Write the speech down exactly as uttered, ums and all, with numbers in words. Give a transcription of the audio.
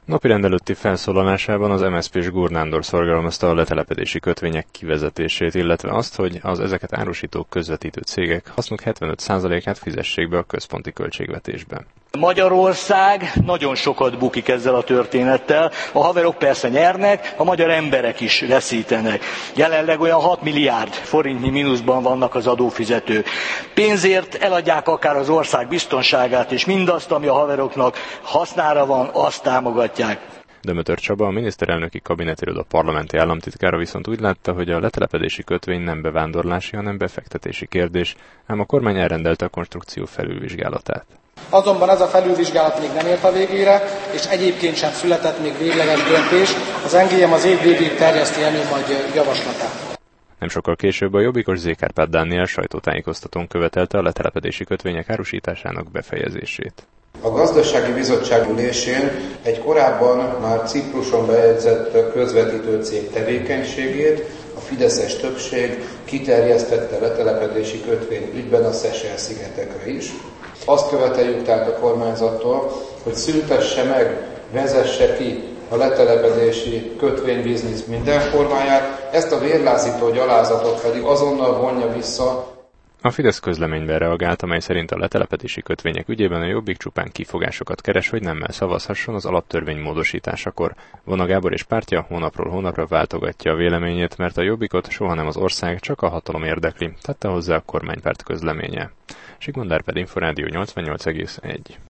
Napirend előtti felszólalásában az em es zé pés Gur Nándor szorgalmazta a letelepedési kötvények kivezetését, illetve azt, hogy az ezeket árusító közvetítő cégek hasznuk hetvenöt százalékát fizessék be a központi költségvetésbe. Magyarország nagyon sokat bukik ezzel a történettel, a haverok persze nyernek, a magyar emberek is veszítenek. Jelenleg olyan hat milliárd forintnyi mínuszban vannak az adófizetők. Pénzért eladják akár az ország biztonságát, és mindazt, ami a haveroknak hasznára van, azt támogatják. Dömötör Csaba, a miniszterelnöki kabinetiroda parlamenti államtitkára viszont úgy látta, hogy a letelepedési kötvény nem bevándorlási, hanem befektetési kérdés, ám a kormány elrendelte a konstrukció felülvizsgálatát. Azonban ez a felülvizsgálat még nem ért a végére, és egyébként sem született még végleges döntés. Az en gé em az év végéig terjeszti elő majd javaslatát. Nem sokkal később a jobbikos Zé. Kárpát Dániel sajtótájékoztatón követelte a letelepedési kötvények árusításának befejezését. A gazdasági bizottság ülésén egy korábban már Cipruson bejegyzett közvetítő cég tevékenységét a fideszes többség kiterjesztette letelepedési kötvény ügyben a Seychelle-szigetekre is. Azt követeljük tehát a kormányzattól, hogy szüntesse meg, vezesse ki a letelepedési kötvénybiznisz minden formáját, ezt a vérlázító gyalázatot pedig azonnal vonja vissza. A Fidesz közleményben reagált, amely szerint a letelepedési kötvények ügyében a Jobbik csupán kifogásokat keres, hogy nemmel szavazhasson az alaptörvény módosításakor. Vona Gábor és pártja hónapról hónapra váltogatja a véleményét, mert a Jobbikot soha nem az ország, csak a hatalom érdekli, tette hozzá a kormánypárt közleménye. Sigmond Árpád, Inforádió nyolcvannyolc egész egy.